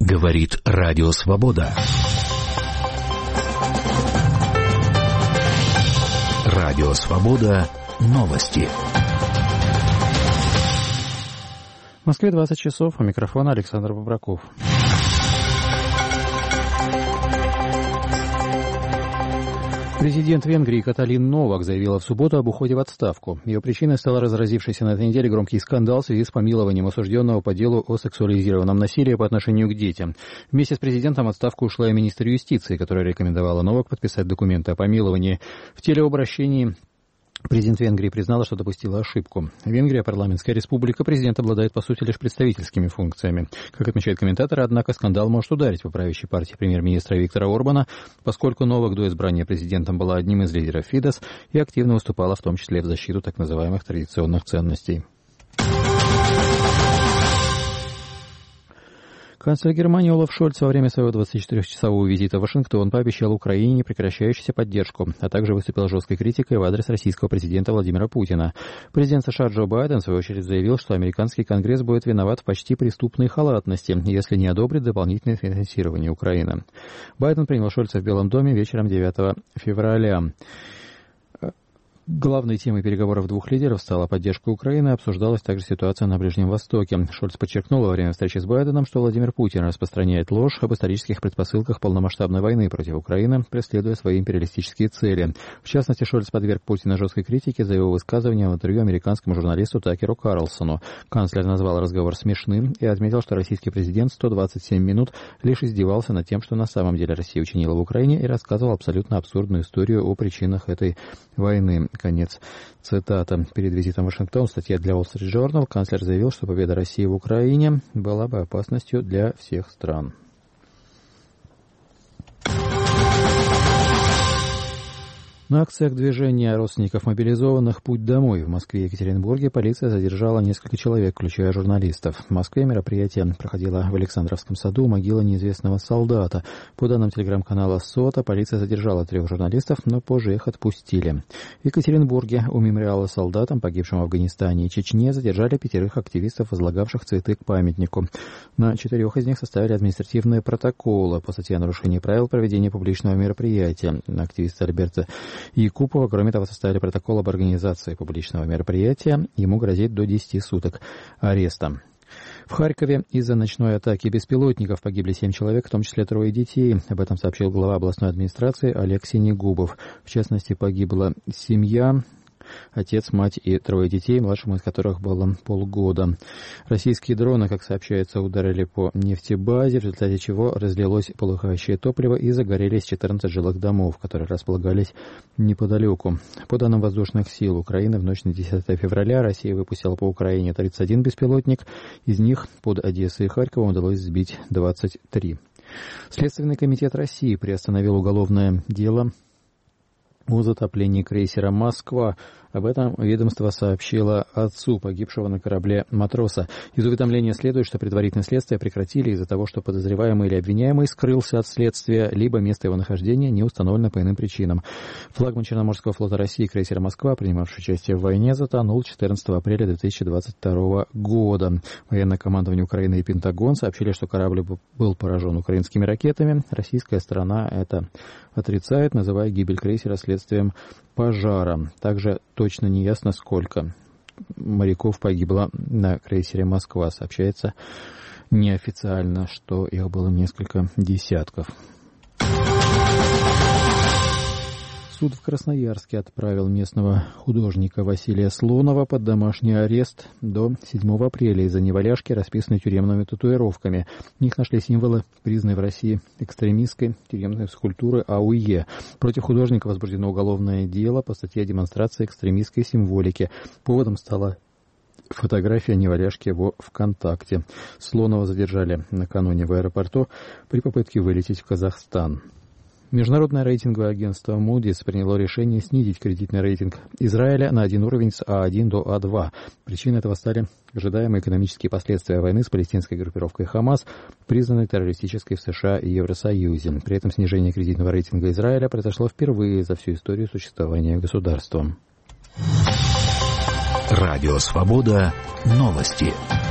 Говорит Радио Свобода. Радио Свобода. Новости. В Москве 20 часов. У микрофона Александр Бобраков. Президент Венгрии Каталин Новак заявила в субботу об уходе в отставку. Ее причиной стал разразившийся на этой неделе громкий скандал в связи с помилованием осужденного по делу о сексуализированном насилии по отношению к детям. Вместе с президентом в отставку ушла и министр юстиции, которая рекомендовала Новак подписать документы о помиловании. В телеобращении президент Венгрии признала, что допустила ошибку. Венгрия – парламентская республика, президент обладает, по сути, лишь представительскими функциями. Как отмечают комментаторы, однако скандал может ударить по правящей партии премьер-министра Виктора Орбана, поскольку Новак до избрания президентом была одним из лидеров Фидес и активно выступала в том числе в защиту так называемых традиционных ценностей. Канцлер Германии Олаф Шольц во время своего 24-часового визита в Вашингтон пообещал Украине непрекращающуюся поддержку, а также выступил жесткой критикой в адрес российского президента Владимира Путина. Президент США Джо Байден, в свою очередь, заявил, что американский Конгресс будет виноват в почти преступной халатности, если не одобрит дополнительное финансирование Украины. Байден принял Шольца в Белом доме вечером 9 февраля. Главной темой переговоров двух лидеров стала поддержка Украины, обсуждалась также ситуация на Ближнем Востоке. Шольц подчеркнул во время встречи с Байденом, что Владимир Путин распространяет ложь об исторических предпосылках полномасштабной войны против Украины, преследуя свои империалистические цели. В частности, Шольц подверг Путина жесткой критике за его высказывание в интервью американскому журналисту Такеру Карлсону. Канцлер назвал разговор смешным и отметил, что российский президент 127 минут лишь издевался над тем, что на самом деле Россия учинила в Украине, и рассказывал абсолютно абсурдную историю о причинах этой войны. Конец цитата. Перед визитом в Вашингтон, статья для Wall Street Journal, канцлер заявил, что победа России в Украине была бы опасностью для всех стран. На акциях движения родственников мобилизованных «Путь домой» в Москве и Екатеринбурге полиция задержала несколько человек, включая журналистов. В Москве мероприятие проходило в Александровском саду, могила неизвестного солдата. По данным телеграм-канала «Сота», полиция задержала 3 журналистов, но позже их отпустили. В Екатеринбурге у мемориала солдатам, погибшим в Афганистане и Чечне, задержали 5 активистов, возлагавших цветы к памятнику. На 4 из них составили административные протоколы по статье о нарушении правил проведения публичного мероприятия. Активисты Альберта Якупова, кроме того, составили протокол об организации публичного мероприятия. Ему грозит до 10 суток ареста. В Харькове из-за ночной атаки беспилотников погибли 7 человек, в том числе 3 детей. Об этом сообщил глава областной администрации Олег Синегубов. В частности, погибла семья, отец, мать и 3 детей, младшему из которых было полгода. Российские дроны, как сообщается, ударили по нефтебазе, в результате чего разлилось полыхающее топливо и загорелись 14 жилых домов, которые располагались неподалеку. По данным воздушных сил Украины, в ночь на 10 февраля Россия выпустила по Украине 31 беспилотник, из них под Одессой и Харьковом удалось сбить 23. Следственный комитет России приостановил уголовное дело о затоплении крейсера «Москва». Об этом ведомство сообщило отцу погибшего на корабле матроса. Из уведомления следует, что предварительное следствие прекратили из-за того, что подозреваемый или обвиняемый скрылся от следствия, либо место его нахождения не установлено по иным причинам. Флагман Черноморского флота России крейсер «Москва», принимавший участие в войне, затонул 14 апреля 2022 года. Военное командование Украины и Пентагон сообщили, что корабль был поражен украинскими ракетами. Российская сторона это отрицает, называя гибель крейсера следствием пожара. Также точно не ясно, сколько моряков погибло на крейсере «Москва». Сообщается неофициально, что их было несколько десятков. Суд в Красноярске отправил местного художника Василия Слонова под домашний арест до 7 апреля из-за неваляшки, расписанной тюремными татуировками. В них нашли символы, признанной в России экстремистской тюремной скульптуры АУЕ. Против художника возбуждено уголовное дело по статье о демонстрации экстремистской символики. Поводом стала фотография неваляшки во ВКонтакте. Слонова задержали накануне в аэропорту при попытке вылететь в Казахстан. Международное рейтинговое агентство Moody's приняло решение снизить кредитный рейтинг Израиля на 1 уровень с А1 до А2. Причиной этого стали ожидаемые экономические последствия войны с палестинской группировкой Хамас, признанной террористической в США и Евросоюзе. При этом снижение кредитного рейтинга Израиля произошло впервые за всю историю существования государства. Радио Свобода. Новости.